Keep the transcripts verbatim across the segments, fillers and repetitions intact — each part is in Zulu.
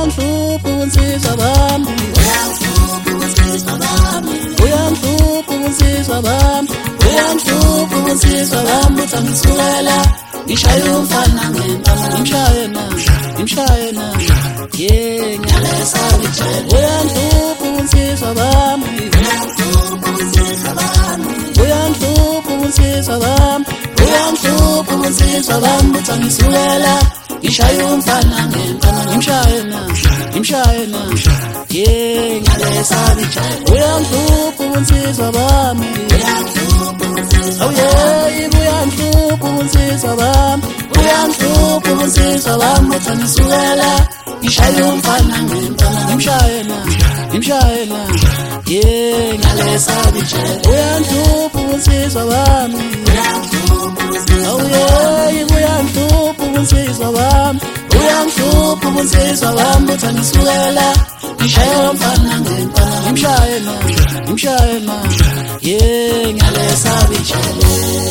uyangihlupha insizwa bami, uyangihlupha insizwa bami, uyangihlupha insizwa bami, uthi angisukela ngishaya umfana ngempama, ngimshaye na, ngimshaye na, yeah ngiyalesa ngitshela. Uyangihlupha insizwa bami, uyangihlupha insizwa bami, uyangihlupha insizwa bami, uyangihlupha insizwa bami, uthi angisukela ngishaya umfana ngempama, ngimshaye na, ngimshaye na, yeah ngiyalesa ngitshela. Uyangihlupha insizwa bami, oh yeah, uyangihlupha insizwa bami, uyangihlupha insizwa bami, uthi angisukela ngishaya umfana ngempama, ngimshaye na, ngimshaye na, yeah ngiyalesa ngitshela. Uyangihlupha insizwa bami, oh yeah, uyangihlupha insizwa bami, uyangihlupha insizwa bami, uthi angisukela ngishaya umfana ngempama, ngimshaye na, ngimshaye na, yeah ngiyalesa ngitshela.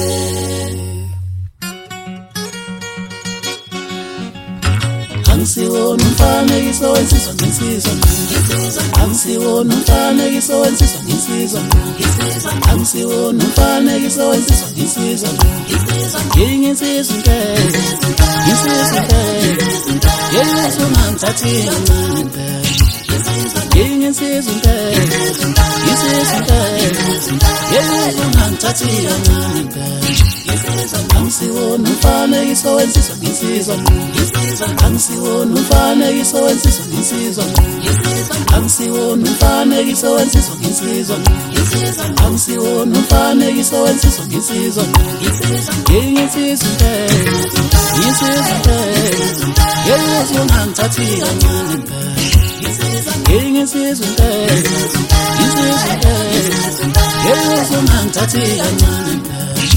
Angisiwona umfanekiso wensizwa ngensizwa, angisiwona umfanekiso wensizwa ngensizwa, angisiwona umfanekiso wensizwa ngensizwa, ngiyinsizwa impela, insizwa impela, Yesu ungangithathi kancane impela, ngiyinsizwa impela, insizwa impela, Yesu ungangithathi kancane impela. Angisiwona umfanekiso wensizwa ngensizwa, angisiwona umfanekiso wensizwa ngensizwa, angisiwona umfanekiso wensizwa ngensizwa, angisiwona umfanekiso wensizwa ngensizwa, ngiyinsizwa impela, insizwa impela, Yesu ungangithathi kancane impela, ngiyinsizwa impela, insizwa impela, Yesu ungangithathi kancane impela.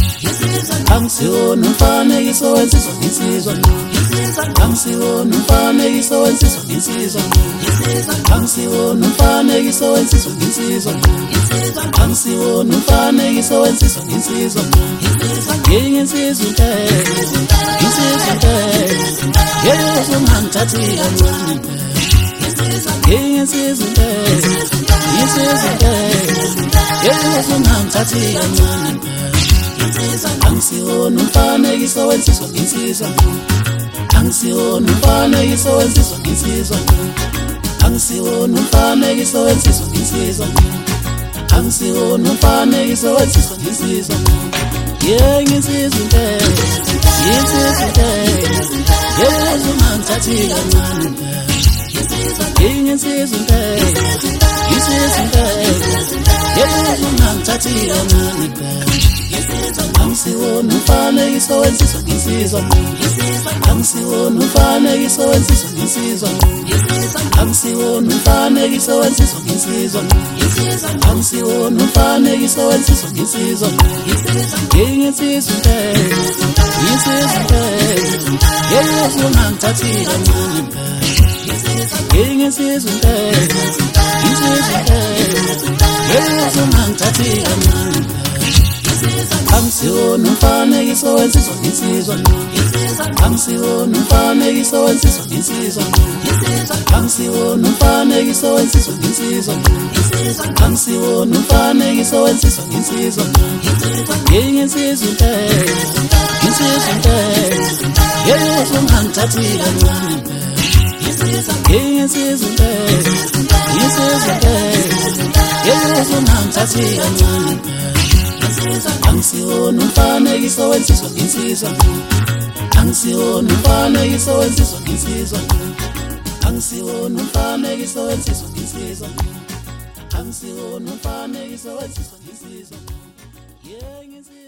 Angisiwona umfanekiso wensizwa ngensizwa, angisiwona umfanekiso wensizwa ngensizwa, angisiwona umfanekiso wensizwa ngensizwa, angisiwona umfanekiso wensizwa ngensizwa, ngiyinsizwa impela, insizwa impela, Yesu ungangithathi kancane impela, ngiyinsizwa impela, insizwa impela, Yesu ungangithathi kancane impela. Angisiwona umfanekiso wensizwa ngensizwa, angisiwona umfanekiso wensizwa ngensizwa, angisiwona umfanekiso wensizwa ngensizwa, angisiwona umfanekiso wensizwa ngensizwa, yeah ngensizwa impela, ngensizwa impela, Yesu ungangithathi kancane impela, ngensizwa impela, ngensizwa impela, Yesu ungangithathi kancane impela. Angisiwona umfanekiso wensizwa ngensizwa, angisiwona umfanekiso wensizwa ngensizwa, angisiwona umfanekiso wensizwa ngensizwa, angisiwona umfanekiso wensizwa ngensizwa, ngiyinsizwa impela, insizwa impela, Yesu ungangithathi kancane impela, ngiyinsizwa impela, insizwa impela, Yesu ungangithathi kancane impela. Angisiwona umfanekiso wensizwa ngensizwa, angisiwona umfanekiso wensizwa ngensizwa, angisiwona umfanekiso wensizwa ngensizwa, angisiwona umfanekiso wensizwa ngensizwa, ngiyinsizwa impela, insizwa impela, Yesu ungangithathi kancane impela, ngiyinsizwa impela, insizwa impela, Yesu ungangithathi kancane impela. Angisiwona umfanekiso wensizwa ngensizwa, angisiwona umfanekiso wensizwa ngensizwa, angisiwona umfanekiso wensizwa ngensizwa, angisiwona umfanekiso wensizwa ngensizwa, yeah ngensizwa.